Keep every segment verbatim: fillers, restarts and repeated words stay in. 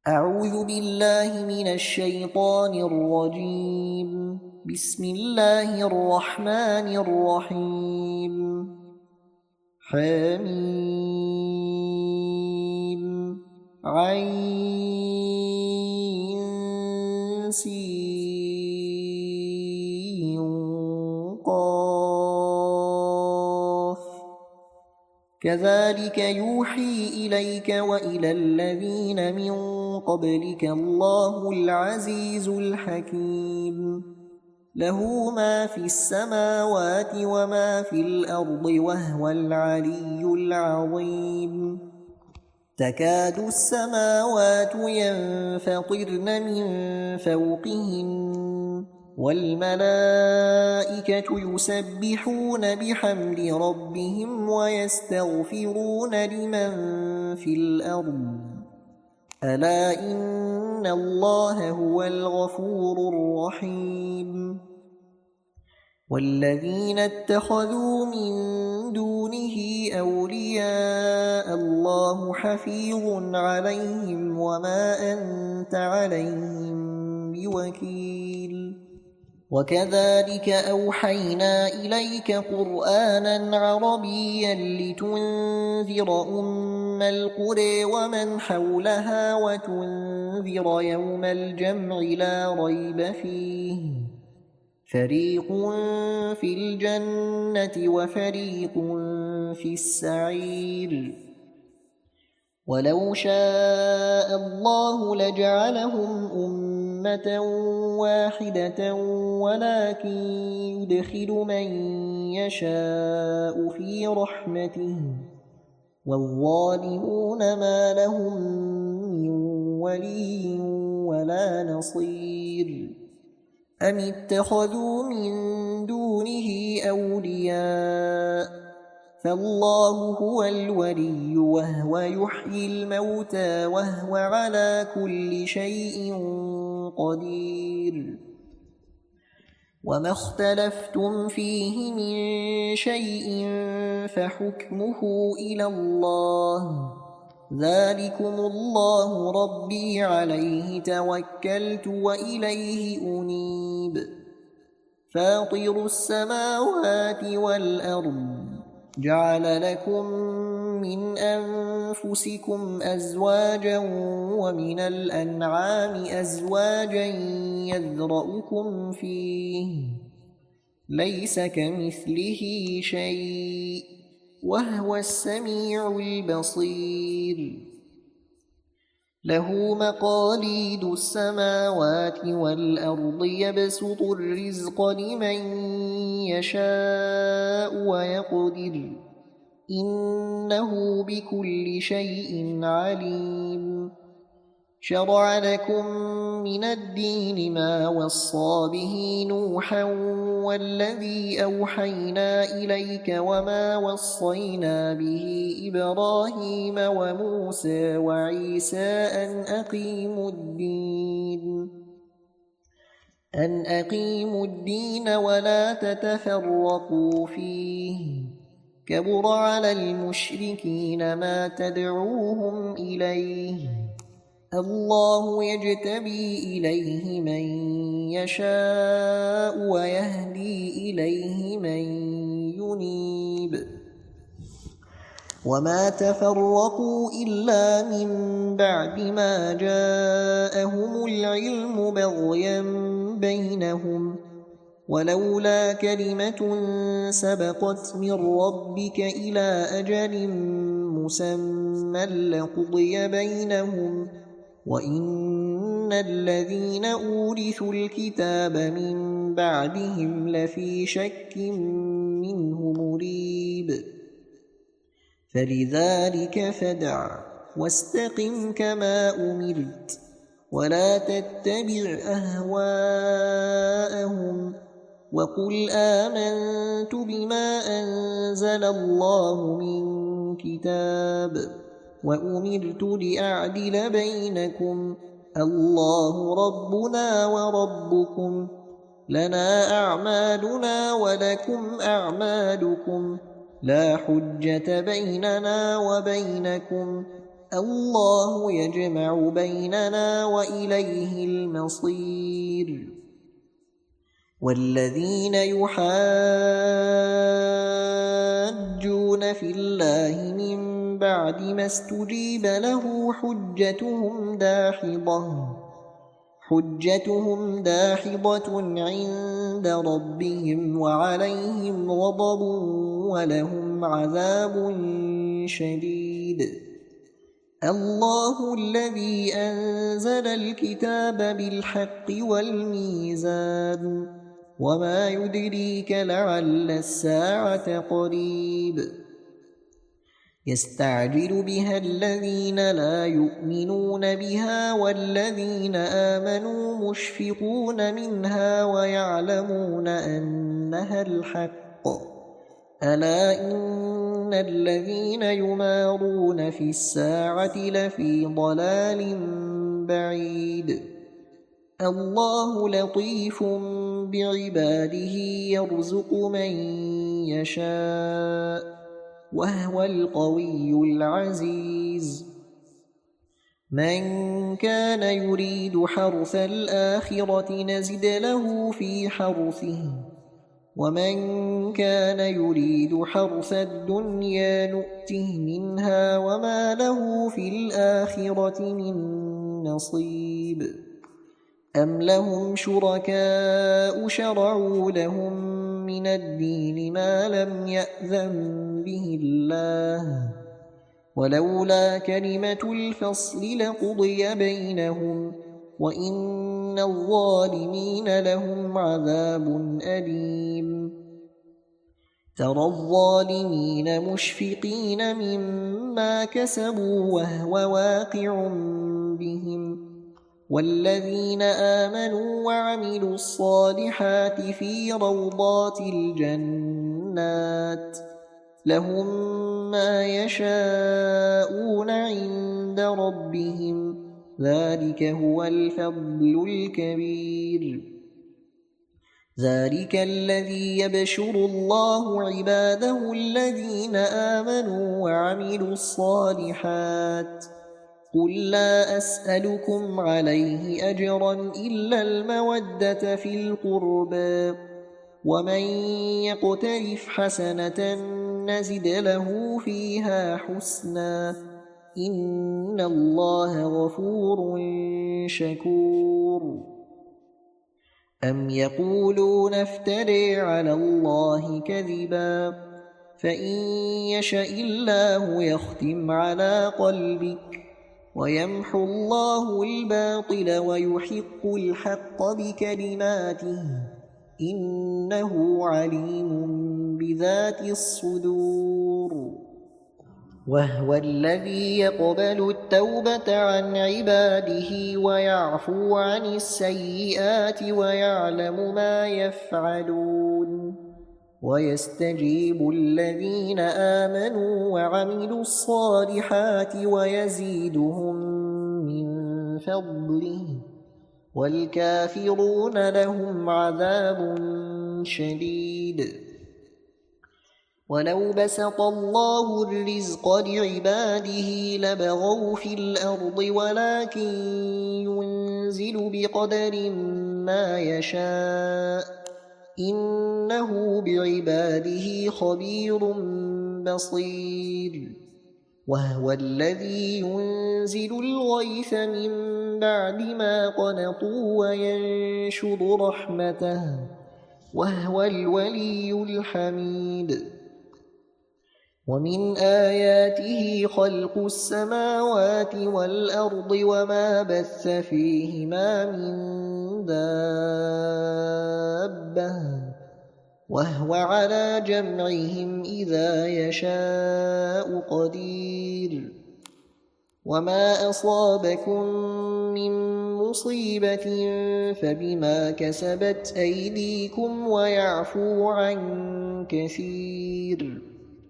أعوذ بالله من الشيطان الرجيم. بسم الله الرحمن الرحيم. حميم عين سين قاف كذلك يوحي إليك وإلى الذين من قبلك الله العزيز الحكيم. له ما في السماوات وما في الأرض وهو العلي العظيم. تكاد السماوات ينفطرن من فوقهن والملائكة يسبحون بحمد ربهم ويستغفرون لمن في الأرض ألا إن الله هو الغفور الرحيم. والذين اتخذوا من دونه أولياء الله حفيظ عليهم وما أنت عليهم بوكيل. وكذلك أوحينا إليك قرآنا عربيا لتنذر أم القرى ومن حولها وتنذر يوم الجمع لا ريب فيه فريق في الجنة وفريق في السعير. ولو شاء الله لجعلهم أمة واحدة ولكن يدخل من يشاء في رحمته والظالمون ما لهم من ولي ولا نصير. أم اتخذوا من دونه أولياء فالله هو الولي وهو يحيي الموتى وهو على كل شيء قدير. وما اختلفتم فيه من شيء فحكمه إلى الله ذلكم الله ربي عليه توكلت وإليه أنيب. فاطر السماوات والأرض جعل لكم من أنفسكم أزواجا ومن الأنعام أزواجا يذرأكم فيه ليس كمثله شيء وهو السميع البصير. له مقاليد السماوات والأرض يبسط الرزق لمن يشاء ويقدر إنه بكل شيء عليم. شرع لكم من الدين ما وصى به نوحا والذي أوحينا إليك وما وصينا به إبراهيم وموسى وعيسى أن أقيموا الدين أن أقيموا الدين ولا تتفرقوا فيه كبر على المشركين ما تدعوهم إليه الله يجتبي إليه من يشاء ويهدي إليه من ينيب. وما تفرقوا إلا من بعد ما جاءهم العلم بغيا بينهم ولولا كلمة سبقت من ربك إلى أجل مسمى لقضي بينهم وإن الذين أورثوا الكتاب من بعدهم لفي شك منه مريب. فلذلك فادع واستقم كما أمرت ولا تتبع أهواءهم وقل آمنت بما أنزل الله من كتاب وأمرت لأعدل بينكم الله ربنا وربكم لنا أعمالنا ولكم أعمالكم لا حجة بيننا وبينكم الله يجمع بيننا وإليه المصير. والذين يحاجون في الله من بعد ما استجيب له حجتهم داحضة حجتهم داحضة عند ربهم وعليهم غضب ولهم عذاب شديد. الله الذي أنزل الكتاب بالحق والميزان وما يدريك لعل الساعة قريب. يستعجل بها الذين لا يؤمنون بها والذين آمنوا مشفقون منها ويعلمون أنها الحق. ألا إن الذين يمارون في الساعة لفي ضلال بعيد. الله لطيف بعباده يرزق من يشاء وهو القوي العزيز. من كان يريد حرث الآخرة نزد له في حرثه ومن كان يريد حرث الدنيا نؤته منها وما له في الآخرة من نصيب. أم لهم شركاء شرعوا لهم من الدين ما لم يأذن به الله ولولا كلمة الفصل لقضي بينهم وإن الظالمين لهم عذاب أليم. ترى الظالمين مشفقين مما كسبوا وهو واقع بهم والذين آمنوا وعملوا الصالحات في روضات الجنات لهم ما يشاءون عند ربهم ذلك هو الفضل الكبير. ذلك الذي يبشر الله عباده الذين آمنوا وعملوا الصالحات. قل لا أسألكم عليه أجرا إلا المودة في القربى ومن يقترف حسنة نزد له فيها حسنا إن الله غفور شكور. أم يقولون افتري على الله كذبا فإن يشأ الله يختم على قلبك ويمحو الله الباطل ويحق الحق بكلماته إنه عليم بذات الصدور. وهو الذي يقبل التوبة عن عباده ويعفو عن السيئات ويعلم ما يفعلون ويستجيب الذين آمنوا وعملوا الصالحات ويزيدهم من فضله والكافرون لهم عذاب شديد. ولو بسط الله الرزق لعباده لبغوا في الأرض ولكن ينزل بقدر ما يشاء إنه بعباده خبير بصير. وهو الذي ينزل الغيث من بعد ما قنطوا وينشر رحمته وهو الولي الحميد. ومن آياته خلق السماوات والأرض وما بث فيهما من دابة وهو على جمعهم إذا يشاء قدير. وما أصابكم من مصيبة فبما كسبت أيديكم ويعفو عن كثير.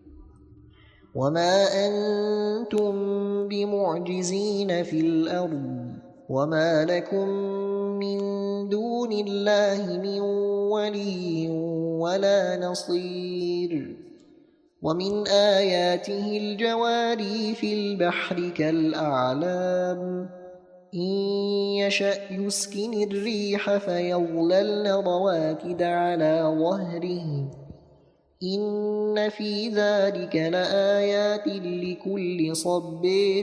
وما أنتم بمعجزين في الأرض وما لكم من دون الله من ولي ولا نصير. ومن آياته الجواري في البحر كالأعلام إن يشأ يسكن الريح فيظللن رواكد على ظهره إن في ذلك لآيات لكل صبار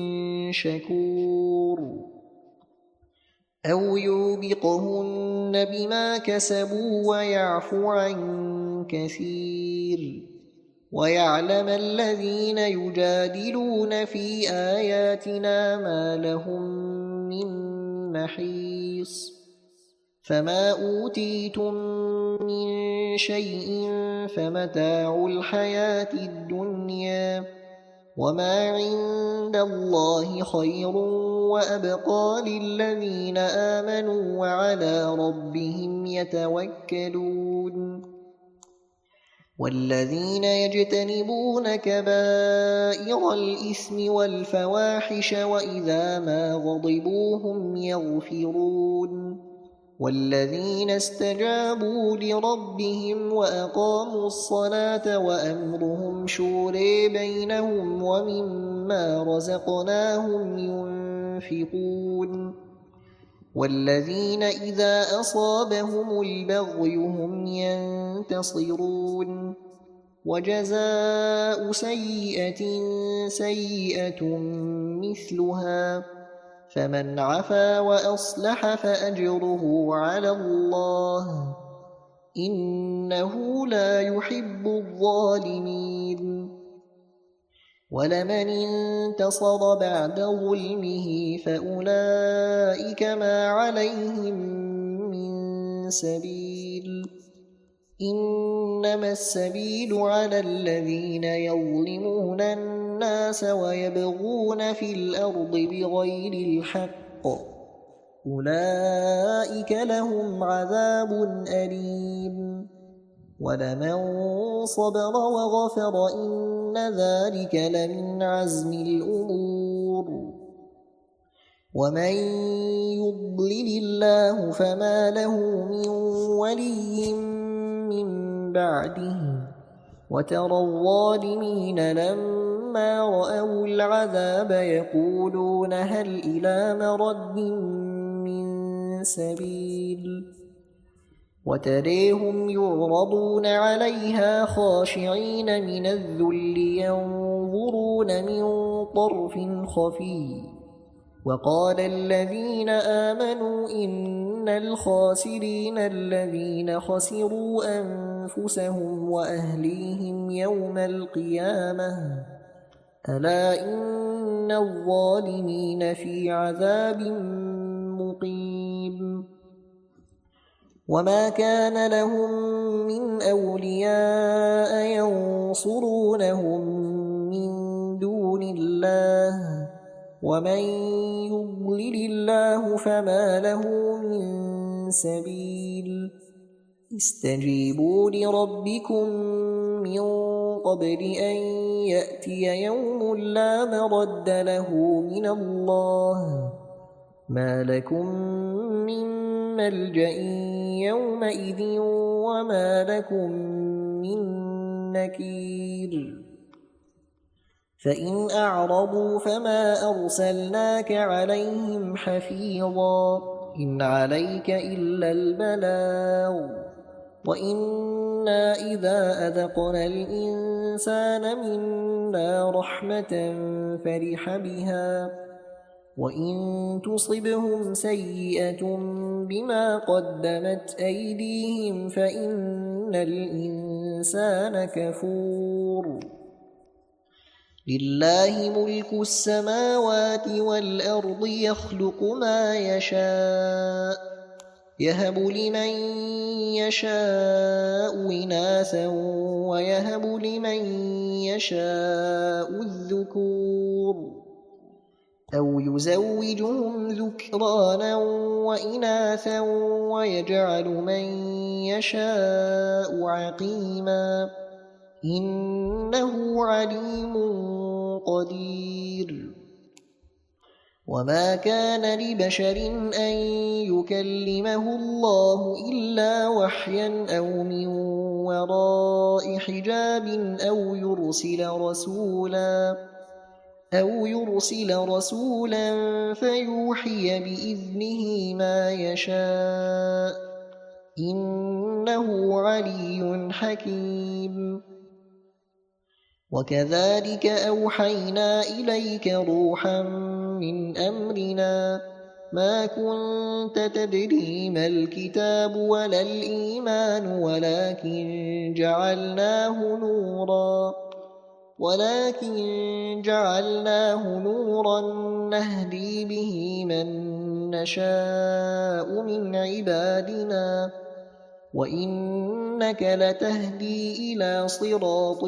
شكور أو يوبقهن بما كسبوا ويعفو عن كثير ويعلم الذين يجادلون في آياتنا ما لهم من محيص فما أوتيتم من شيء فمتاع الحياة الدنيا وما عند الله خير وأبقى للذين آمنوا وعلى ربهم يتوكلون والذين يجتنبون كبائر الإثم والفواحش وإذا ما غضبوا هم يغفرون والذين استجابوا لربهم وأقاموا الصلاة وأمرهم شورى بينهم ومما رزقناهم ينفقون والذين إذا أصابهم البغي هم ينتصرون وجزاء سيئة سيئة مثلها فمن عفا وأصلح فأجره على الله إنه لا يحب الظالمين ولمن انتصر بعد ظلمه فأولئك ما عليهم من سبيل إنما السبيل على الذين يظلمون الناس ويبغون في الأرض بغير الحق أولئك لهم عذاب أليم ولمن صبر وغفر إن ذلك لمن عزم الأمور ومن يضلل الله فما له من ولي من بعده وترى الظالمين لما رأوا العذاب يقولون هل إلى مرد من سبيل وتريهم يعرضون عليها خاشعين من الذل ينظرون من طرف خفي وقال الذين آمنوا إن الخاسرين الذين خسروا أنفسهم وأهليهم يوم القيامة ألا إن الظالمين في عذاب مقيم وما كان لهم من أولياء ينصرونهم من دون الله ومن يضلل الله فما له من سبيل استجيبوا لربكم من قبل أن يأتي يوم لا مرد له من الله ما لكم من ملجأ يومئذ وما لكم من نكير فإن أعرضوا فما أرسلناك عليهم حفيظا إن عليك إلا البلاغ وإنا إذا أذقنا الإنسان منا رحمة فرح بها وإن تصبهم سيئة بما قدمت أيديهم فإن الإنسان كفور لله ملك السماوات والأرض يخلق ما يشاء يهب لمن يشاء إناثا ويهب لمن يشاء الذكور أو يزوجهم ذكرانا وإناثا ويجعل من يشاء عقيما إنه عليم قدير وما كان لبشر أن يكلمه الله إلا وحيا أو من وراء حجاب أو يرسل رسولا أو يرسل رسولا فيوحي بإذنه ما يشاء إنه علي حكيم. وكذلك أوحينا إليك روحا من أمرنا ما كنت تدري ما الكتاب ولا الإيمان ولكن جعلناه نورا ولكن جعلناه نورا نهدي به من نشاء من عبادنا وإنك لتهدي إلى صراط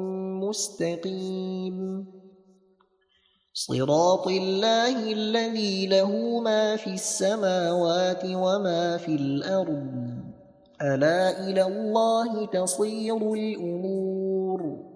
مستقيم صراط الله الذي له ما في السماوات وما في الأرض ألا إلى الله تصير الأمور